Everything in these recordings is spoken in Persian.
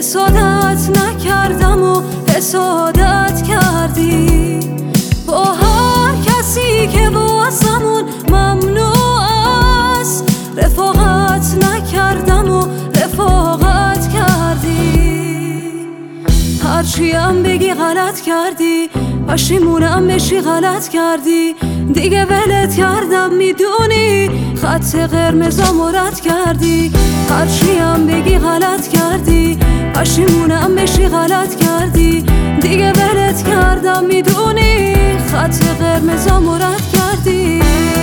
حسادت نکردم و حسادت کردی. با هر کسی که واسمون ممنوع است رفاقت نکردم و رفاقت کردی. هرچی هم بگی غلط کردی، پشیمونم بشی غلط کردی. دیگه ولت کردم میدونی، خط قرمزام رد کردی. هرچی هم بگی غلط کردی، پشیمونم بشی غلط کردی. دیگه ولت کردم میدونی، خط قرمزام رد کردی.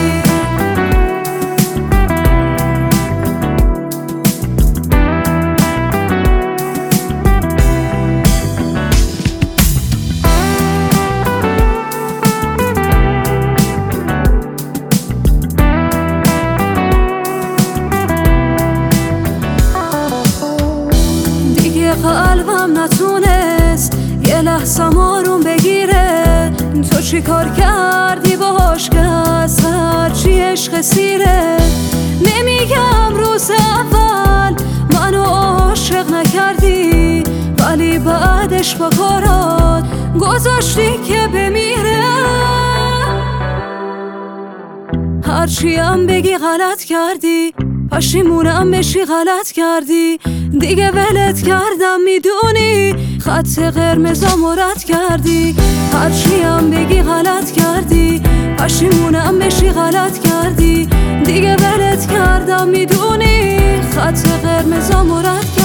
قلبم نتونست یه لحظه آروم بگیره. تو چی کار کردی باهاش که از هرچی عشق سیره؟ نمیگم روز اول منو عاشق نکردی، ولی بعدش با کارات گذاشتی که بمیره. هرچی هم بگی غلط کردی، پشیمونم بشی غلط کردی. دیگه ولت کردم میدونی، خط قرمزام رد کردی. هرچی هم بگی غلط کردی، پشیمونم بشی غلط کردی. دیگه ولت کردم میدونی، خط قرمزام رد کردی.